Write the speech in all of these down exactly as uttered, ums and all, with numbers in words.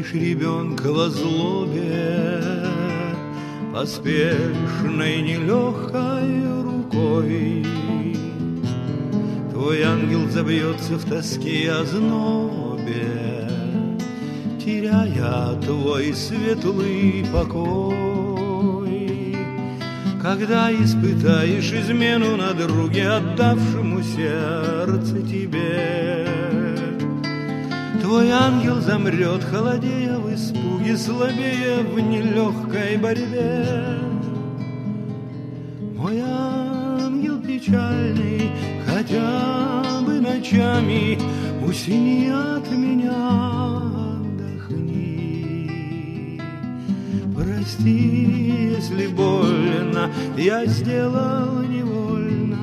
гладишь ребенка во злобе поспешной нелегкой рукой. Твой ангел забьется в тоске и ознобе, теряя твой светлый покой. Когда испытаешь измену на друге, отдавшему сердце тебе, твой ангел замрет, холодея в испуге, слабея в нелегкой борьбе. Мой ангел печальный, хотя бы ночами усни от меня, отдохни. Прости, если больно я сделал невольно,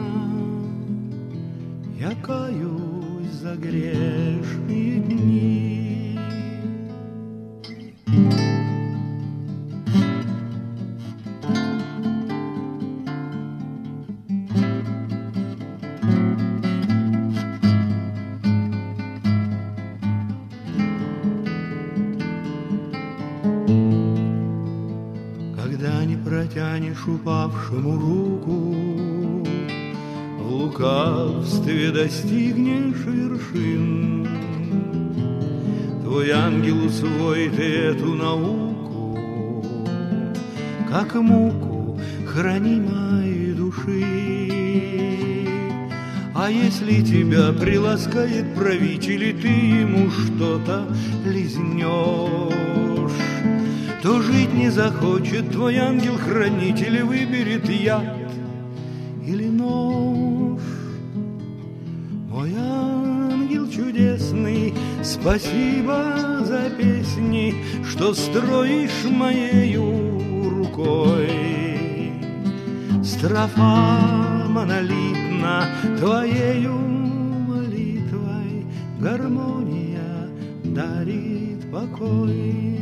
я каюсь за грешные дни. Когда не протянешь упавшему руку, в лукавстве достигнешь вершин. Твой ангел усвоит эту науку, как муку хранимой души. А если тебя приласкает правитель, и ты ему что-то лизнешь, то жить не захочет твой ангел-хранитель, выберет яд или нож. Мой ангел чудесный, спасибо за песни, что строишь моею рукой. Строфа монолитна твоею молитвой, гармония дарит покой.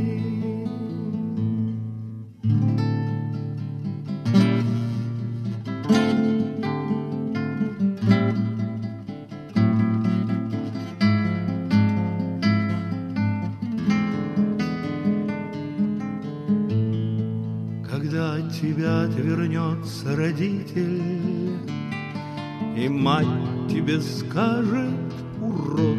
Когда от тебя отвернется родитель, и мать тебе скажет: урод,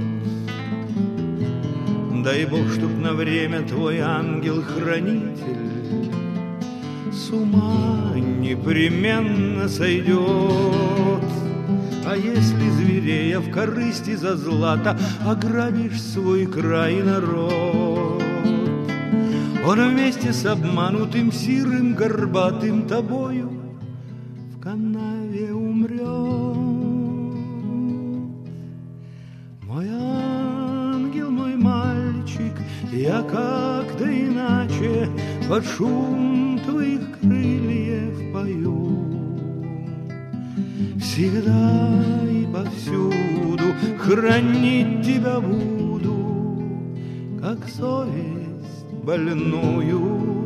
дай Бог, чтоб на время твой ангел-хранитель с ума непременно сойдет. А если, зверея в корысти за злато, ограбишь свой край и народ, он вместе с обманутым, сирым, горбатым тобою в канаве умрет. Мой ангел, мой мальчик, я как-то иначе под шум твоих крыльев пою. Всегда и повсюду хранить тебя буду, как совесть больную.